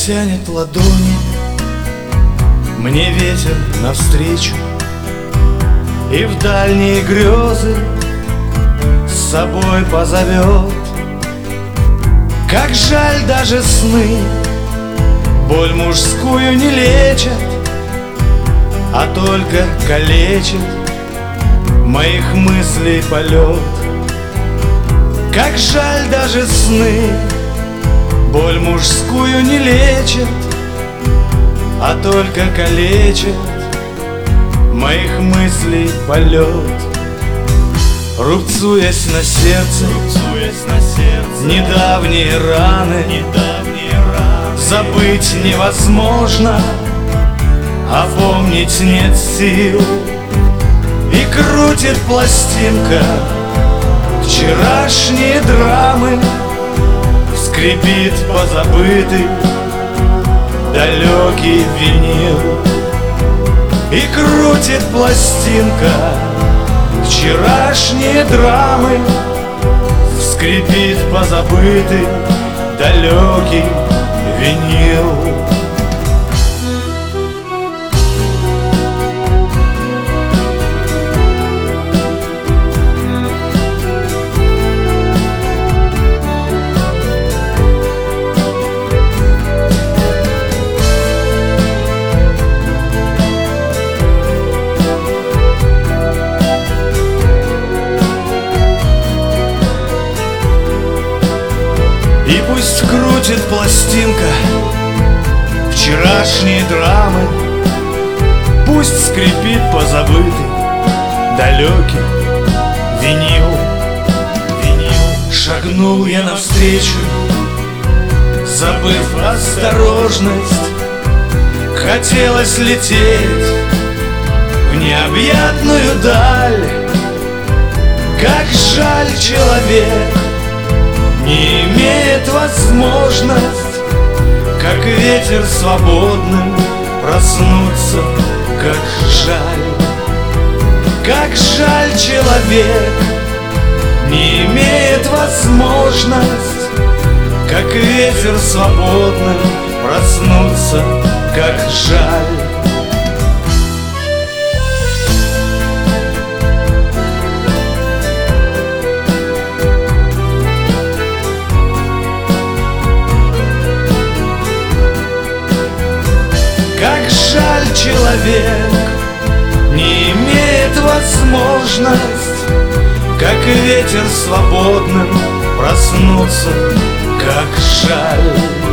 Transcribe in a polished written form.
Протянет ладони мне ветер навстречу, и в дальние грезы с собой позовет. Как жаль, даже сны боль мужскую не лечат, а только калечат моих мыслей полет. Как жаль, даже сны боль мужскую не лечат, а только калечат моих мыслей полет. Рубцуясь на сердце недавние раны, забыть невозможно, а помнить нет сил. И крутит пластинка вчерашние драмы, скрипит позабытый далекий винил. И крутит пластинка вчерашние драмы, скрипит позабытый далекий винил. И пусть крутит пластинка вчерашние драмы, пусть скрипит позабытый далекий винил. Шагнул я навстречу, забыв осторожность. Хотелось лететь в необъятную даль. Как жаль, человек не имеет возможность, как ветер свободным, проснуться. Как жаль, как жаль, человек не имеет возможность, как ветер свободным, проснуться. Как жаль. Как жаль, человек не имеет возможность, как ветер свободным, проснуться. Как жаль.